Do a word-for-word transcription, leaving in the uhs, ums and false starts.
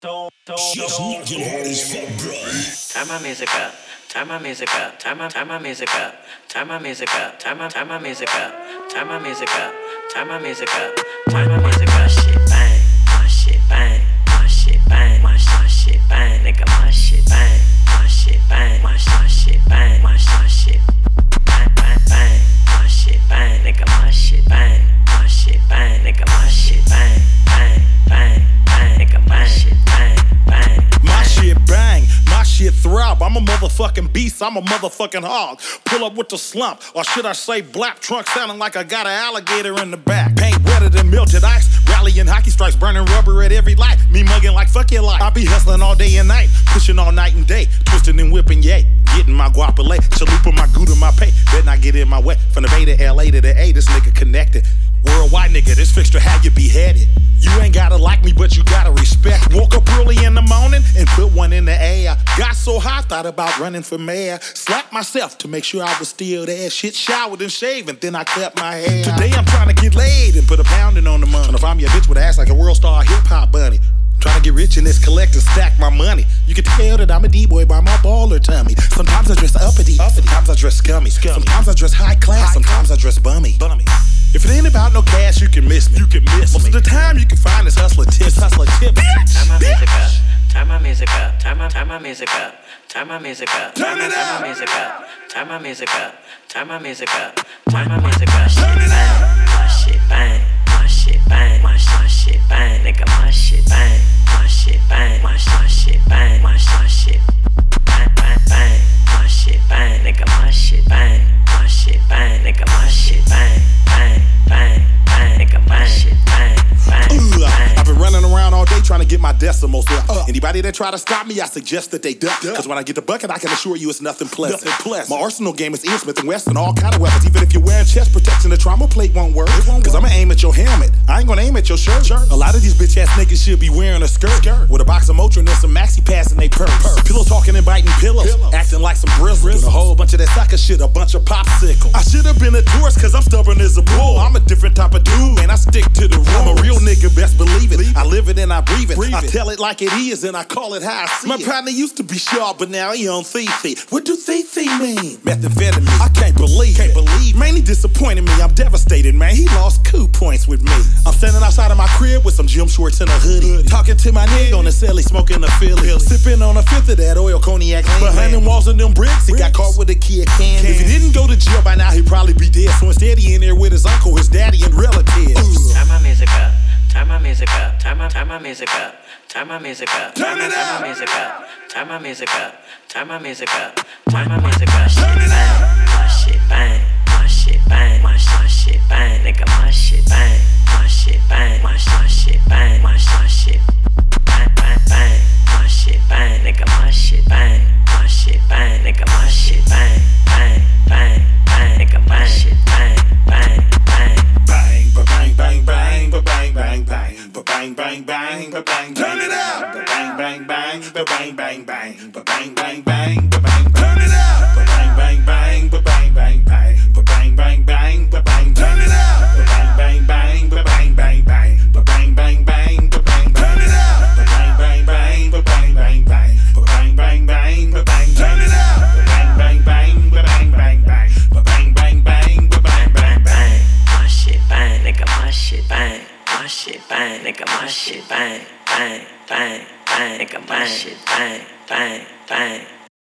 Just knocking hard as fuck, bro. Turn my music up, turn my music up, turn my turn my music up, turn my music up, turn my turn my music up, turn my music up, turn my music up, turn my music up. Shit bang, my shit bang, my shit bang, my my shit bang, nigga, my shit bang, my shit bang, my my shit bang, my my shit bang bang bang, my shit bang, nigga, my shit bang, my shit bang, nigga, my shit bang bang bang bang, nigga, my shit bang bang. My shit bang, my shit throb. I'm a motherfucking beast, I'm a motherfucking hog. Pull up with the slump, or should I say black trunk sounding like I got an alligator in the back. Paint wetter than melted ice, rallying hockey strikes, burning rubber at every light. Me mugging like fuck your life. I be hustling all day and night, pushing all night and day, twisting and whipping, yay. Getting my guapole, chalupa, my gouda, my pay. Better not get in my way. From the Bay to L A to the A, this nigga connected. Worldwide nigga, this fixture how you beheaded. You ain't gotta like me, but you gotta respect. Woke up early in the morning and put one in the air. Got so high, thought about running for mayor. Slapped myself to make sure I was still there. Shit, showered and shaved, and then I cut my hair. Today I'm trying to get laid and put a pounding on the money. Trying to find me a bitch with ass like a world star hip hop bunny. Trying to get rich in this collect and stack my money. You can tell that I'm a D-boy by my baller tummy. Sometimes I dress uppity, sometimes I dress scummy. Sometimes I dress high class, sometimes I dress bummy. If it ain't about no cash, you can miss me. You can miss Most me. Of the time, you can find this hustler tips. Hustler tips. Turn my music up. Turn my music up. Turn my turn my music up. Turn my music up. Turn it up. Turn my music up. Turn my music up. Turn my music up. Turn my music up. Shit bang. My shit bang. My shit bang. My my shit bang. Nigga, my shit bang. My shit bang. My my shit bang. My my shit bang bang bang. My shit bang. Nigga, my shit bang. My shit bang. Nigga, my shit bang. Bang bang bang. Nigga, my shit bang bang bang. I've been running around all day trying to get my decimals up. Uh, Anybody that try to stop me, I suggest that they duck. Cause when I get the bucket, I can assure you it's nothing pleasant. Nothing pleasant. My arsenal game is Ian Smith and Wesson, all kind of weapons. Even if you're wearing chest protection, the trauma plate won't work. Won't Cause work. I'ma aim at your helmet. I ain't gonna aim at your shirt. Sure. A lot of these bitch ass niggas should be wearing a skirt. skirt. With a box of Motrin and some maxi pads in they purse. purse. Pillow talking and biting pillows. pillows. Acting like some brizzles. Doing a whole bunch of that sucker shit, a bunch of popsicles. I should have been a tourist cause I'm stubborn as a bull. I'm a different type of dude, man. I stick to the rules. I'm a real nigga, best believe it. I live it and I breathe it. Breathe I tell it like it is and I call it how I see My it. My partner used to be sharp, but now he on Fifi. What do Fifi mean? Methamphetamine. I can't believe can't it. believe Man, he disappointed me. I'm devastated, man. He lost coup points with me. I'm standing outside of my crib with some gym shorts and a hoodie. hoodie. Talking to my nigga on the celly, smoking a Philly. Philly. Sipping on a fifth of that oil cognac. Behind them walls and them bricks, he bricks. got caught with a kid can. If he didn't go to jail by now, he'd probably be dead. So instead, he in there with his uncle, his daddy, and relatives. Ooh. Turn my music up. Turn my music up. Turn my turn my music up. Turn my music up. Turn it up. Turn my music up. Turn my music up. Turn my music up. Turn my music up. Shit bang. My shit bang. My shit bang. My my shit bang. Nigga, my shit bang. My shit bang. My my shit bang. My my shit bang bang bang. My shit bang. Nigga, my shit bang. My shit bang. Nigga, my shit bang. Bang bang bang. Nigga, my shit bang bang bang. Bang, ba bang, bang, bang, ba bang, bang, bang, ba bang, bang, bang, ba bang. Turn it up. Ba bang, bang, bang, ba bang, bang, bang, ba bang, bang, bang, ba bang. Turn it up. Ba bang, bang, bang, ba bang, bang, bang, ba bang, bang, bang, ba bang. Turn it up. Ba bang, bang, bang, ba bang, bang, bang, ba bang, bang, bang, ba bang. Turn it up. Ba bang, bang, bang, ba bang, bang, bang, ba bang, bang, bang, ba bang. Turn it up. Ba bang, bang, bang, ba bang, bang, bang, ba bang, bang, bang, ba bang, bang, bang. My shit bang, nigga, my shit bang. My shit bang, nigga, my shit bang. Bang, bang, bang, nigga, my shit bang, bang, bang.